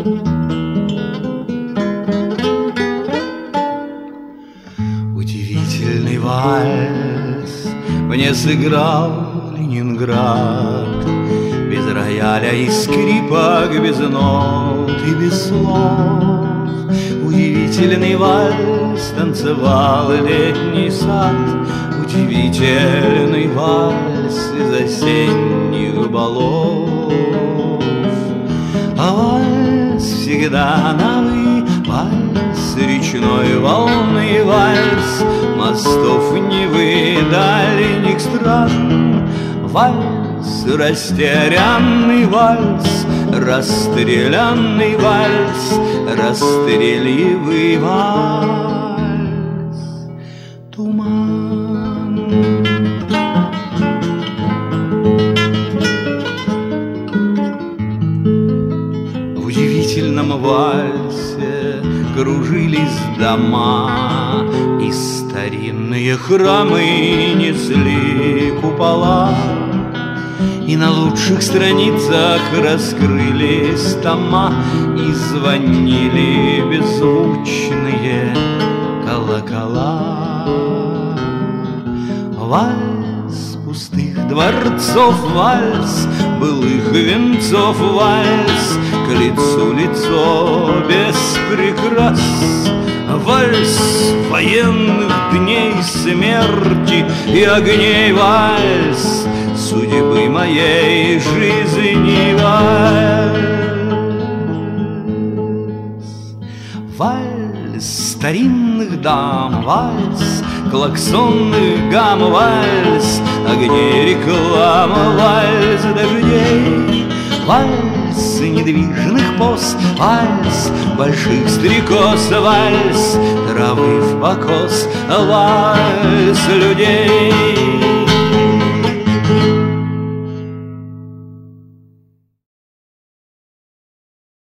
Удивительный вальс мне сыграл Ленинград, без рояля и скрипок, без нот и без слов. Удивительный вальс танцевал летний сад, удивительный вальс из осенних балов. А вальс всегда новый, вальс речной волны, вальс мостов Невы, дальних стран, вальс растерянный, вальс расстрелянный, вальс расстрельливый, вальс туман. В удивительном вальсе кружились дома, и старинные храмы несли купола, и на лучших страницах раскрылись тома, и звонили беззвучные колокола. Вальс пустых дворцов, вальс былых венцов, вальс к лицу лицо без прикрас, вальс военных дней смерти и огней, вальс судьбы моей жизни, вальс. Вальс старинных дам, вальс клаксонных гам, вальс огней реклама, вальс дождей, вальс недвижных поз, вальс больших стрекоз, вальс травы в покос, вальс людей,